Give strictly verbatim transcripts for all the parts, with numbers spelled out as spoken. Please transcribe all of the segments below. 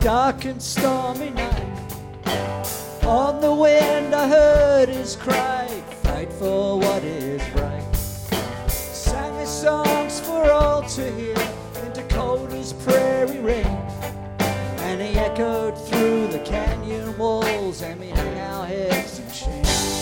dark and stormy night. On the wind I heard his cry, fight for what is right. Sang his songs for all to hear in Dakota's prairie rain. And he echoed through the canyon walls, and we hung our heads in shame.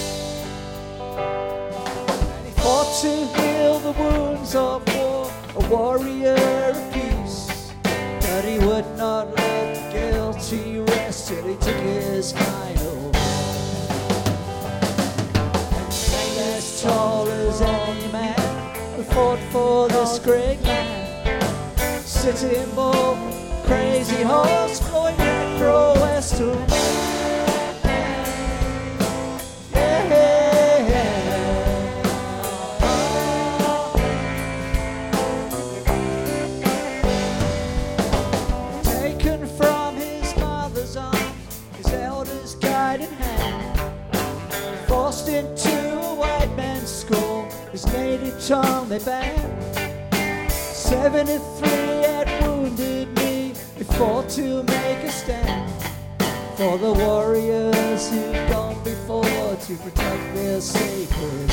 And he fought to heal the wounds of war, a warrior of peace. But he would not let the guilty rest till he took his final breath. And he sang as tall as any man who fought for this great land. Sitting Bull, Crazy Horse, Floyd Macro, Western. Taken from his mother's arms, his elders guiding hand, forced into a white man's school, his native tongue they banned. Seventy-three had wounded me, we fought to make a stand for the warriors who'd gone before to protect their sacred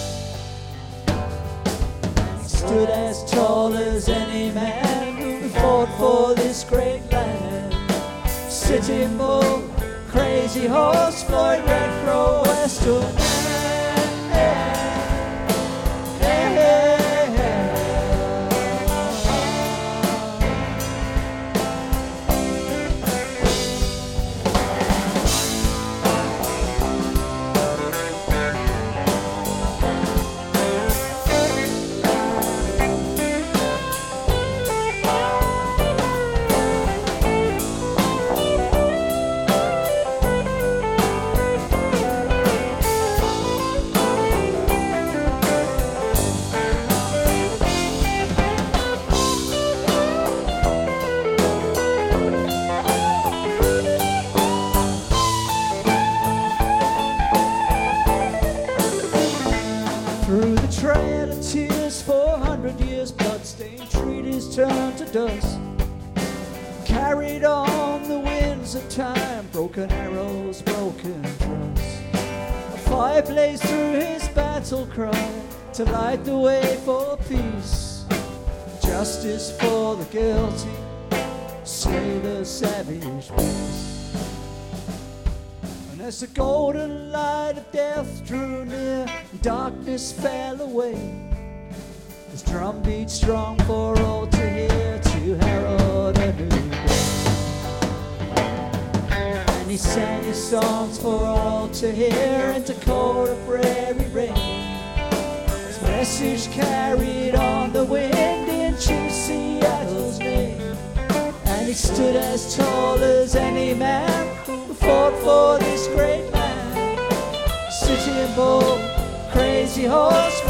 land. He stood as tall as any man who fought for this great land. Sitting Bull, Crazy Horse, Floyd Red Crow, Western Man. Hey, hey, hey, hey. Through the trail of tears, four hundred years, blood-stained treaties turned to dust. Carried on the winds of time, broken arrows, broken trust. A fire blazed through his battle cry to light the way for peace. Justice for the guilty, slay the savage beast. And as the golden light of death drew near, darkness fell away. His drum beat strong for all to hear, to herald a new day. And he sang his songs for all to hear in Dakota prairie rain. His message carried on the wind into Seattle's name. And he stood as tall as any man who fought for this great land. Sitting Bull, Crazy Horse,